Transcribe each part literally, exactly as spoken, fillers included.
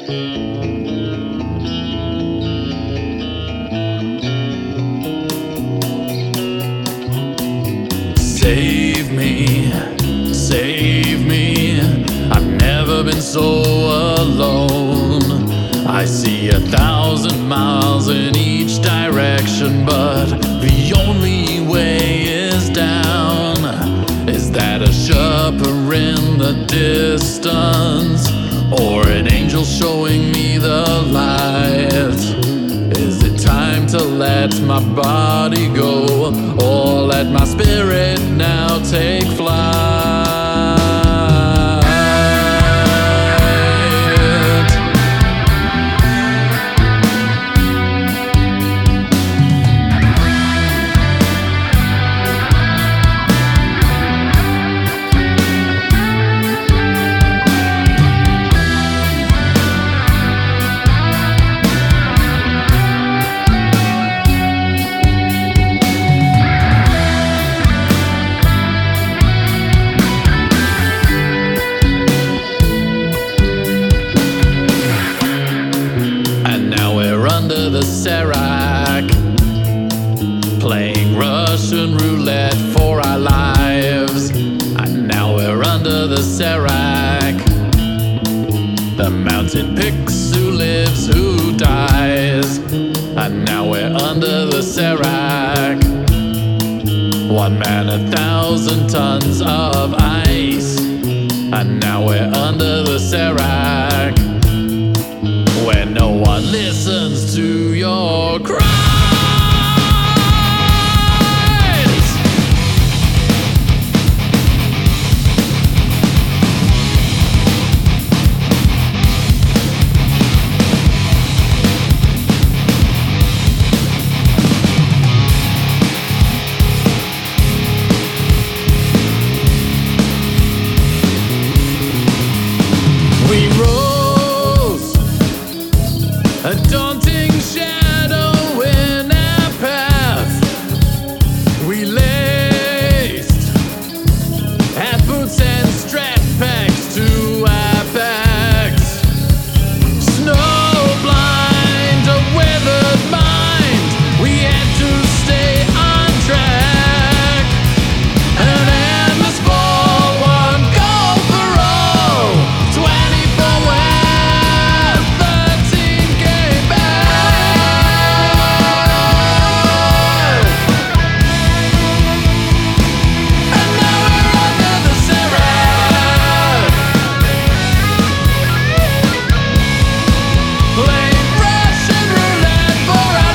Save me, save me. I've never been so alone. I see a thousand miles in each direction, but the only way is down. Is that a shepherd in the distance, or an angel showing me the light? Is it time to let my body go, or let my spirit now take flight? Under the Serac, playing Russian roulette for our lives. And now we're under the Serac. The mountain picks who lives, who dies. And now we're under the Serac. One man, a thousand tons of ice. And now we're under the Serac, where no one listens to your cries. We rose a daunting shadow in our path. We laced our boots and strap packs to our backs. Snow blind, a withered mind, we had to stay on track. An endless ball, one goal for all. twenty-four where thirteen came back. And now we're under the Serac, playing Russian roulette for our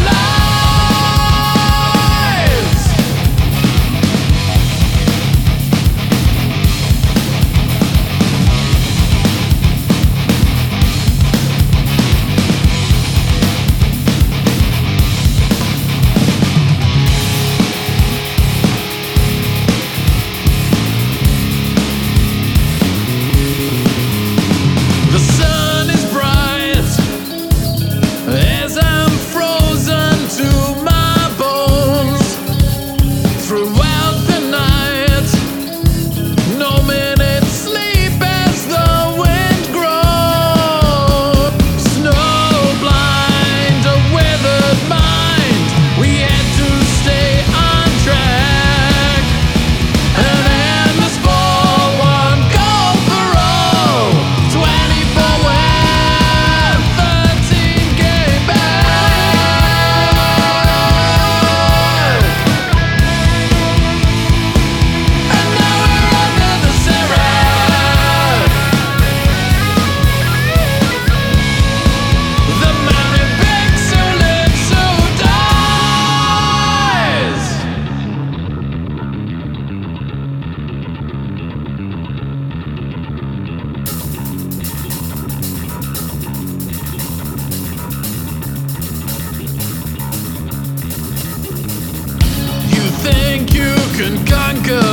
lives. The sun is bright as I'm frozen to my bones. Throughout the night, no minute sleep as the wind grows. Snow blind, a withered mind, we had to stay on track. An endless ball, one goal for all. twenty-four where thirteen came back. And now we're under the Serac. The mountain picks who lives, who dies. You think you can conquer